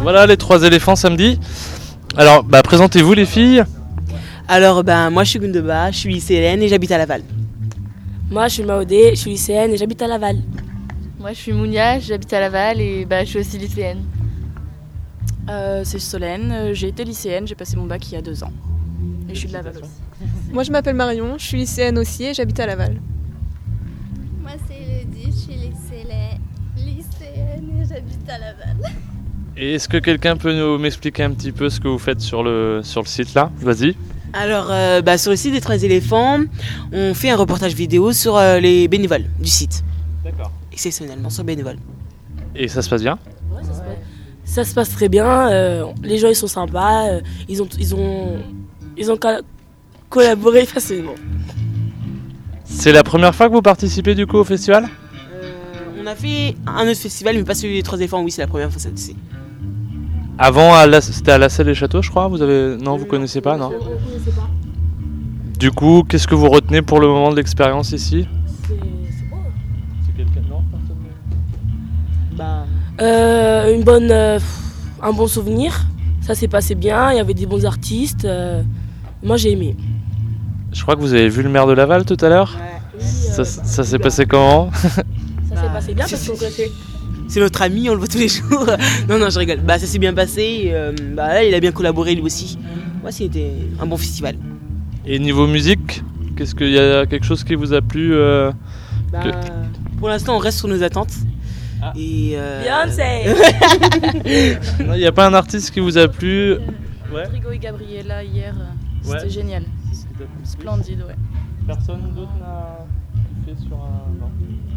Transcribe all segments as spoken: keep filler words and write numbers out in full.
Voilà les trois éléphants samedi. Alors, bah, présentez-vous les filles. Alors, ben, moi je suis Gundeba, je suis lycéenne et j'habite à Laval. Moi je suis Maodé, je suis lycéenne et j'habite à Laval. Moi je suis Mounia, j'habite à Laval et bah, je suis aussi lycéenne. Euh, c'est Solène, j'ai été lycéenne, j'ai passé mon bac il y a deux ans. Et je suis de Laval aussi. Moi je m'appelle Marion, je suis lycéenne aussi et j'habite à Laval. Moi c'est Elodie, je suis lycéenne, lycéenne et j'habite à Laval. Et est-ce que quelqu'un peut nous m'expliquer un petit peu ce que vous faites sur le, sur le site là? Vas-y. Alors, euh, bah, sur le site des Trois éléphants, on fait un reportage vidéo sur euh, les bénévoles du site. D'accord. Exceptionnellement sur bénévoles. Et ça se passe bien? Ouais, ça, se passe, ça se passe très bien, euh, les gens ils sont sympas, euh, ils ont, ils ont, ils ont ca- collaboré facilement. C'est la première fois que vous participez du coup au festival? Euh, on a fait un autre festival, mais pas celui des Trois éléphants, oui, c'est la première fois cette ci. Avant, à la, c'était à la Selle et Château, je crois. Vous avez, non, vous connaissez pas, non? On ne connaissait pas. Du coup, qu'est-ce que vous retenez pour le moment de l'expérience ici? C'est, c'est beau. C'est quelqu'un, non? Bah, Euh, une bonne, euh, un bon souvenir. Ça s'est passé bien. Il y avait des bons artistes. euh, moi j'ai aimé. Je crois que vous avez vu le maire de Laval tout à l'heure. ouais. Ça, ça s'est passé comment? Ça s'est Bah, passé bien c'est- parce qu'on connaissait. C'est notre ami, on le voit tous les jours. non, non, je rigole. Bah, ça s'est bien passé. euh, bah, là, il a bien collaboré lui aussi. Ouais, c'était un bon festival. Et niveau musique, qu'est-ce qu'il y a quelque chose qui vous a plu euh, Bah, Que- pour l'instant, on reste sur nos attentes. Ah. Et euh, Beyoncé. Il n'y a pas un artiste qui vous a plu? Ouais. Rodrigo et Gabriella hier, euh, Ouais. c'était génial. Splendide, ouais. Personne d'autre n'a fait sur un. Non.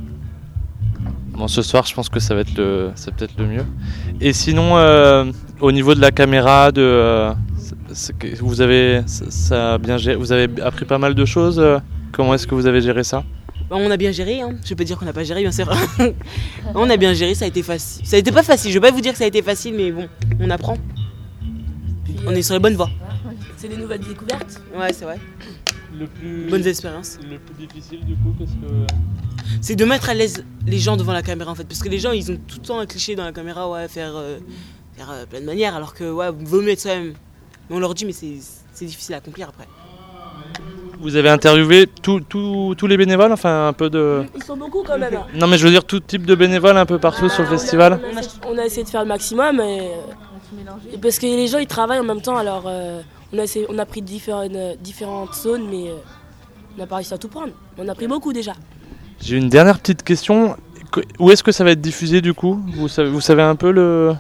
Bon, ce soir, je pense que ça va être le, c'est peut-être le mieux. Et sinon, euh, au niveau de la caméra, de, euh, c'est- c'est- vous avez, ça, ça a bien géré, vous avez appris pas mal de choses. euh, Comment est-ce que vous avez géré ça? bah, on a bien géré. Hein. Je peux dire qu'on n'a pas géré, bien sûr. on a bien géré, ça a été facile. Ça a été pas facile. Je vais pas vous dire que ça a été facile, mais bon, on apprend. Puis, On euh, est sur les bonnes voies. c'est des nouvelles découvertes. Ouais, c'est vrai. Le plus, Bonnes expériences. le plus difficile du coup, qu'est-ce que. C'est de mettre à l'aise les gens devant la caméra en fait, parce que les gens ils ont tout le temps un cliché dans la caméra, ouais, faire, euh, faire euh, plein de manières, alors que ouais, vaut mieux être soi-même. Mais on leur dit, mais c'est, c'est difficile à accomplir après. Vous avez interviewé tous tous- tous les bénévoles, enfin un peu de. Ils sont beaucoup quand même. Non, mais je veux dire tout type de bénévoles un peu partout sur le On a- festival. On a, essayé, on a essayé de faire le maximum, et, et parce que les gens ils travaillent en même temps, alors euh, on, a essayé, on a pris différentes, différentes zones, mais euh, on n'a pas réussi à tout prendre. On a pris beaucoup déjà. J'ai une dernière petite question. Que- Où est-ce que ça va être diffusé du coup? Vous savez, vous savez un peu le.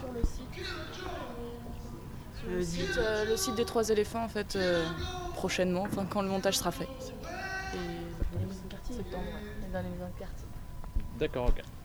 Le site, euh, le site des Trois éléphants, en fait, euh, prochainement, enfin quand le montage sera fait. Et septembre, ouais, dans les maisons de quartier. D'accord, ok.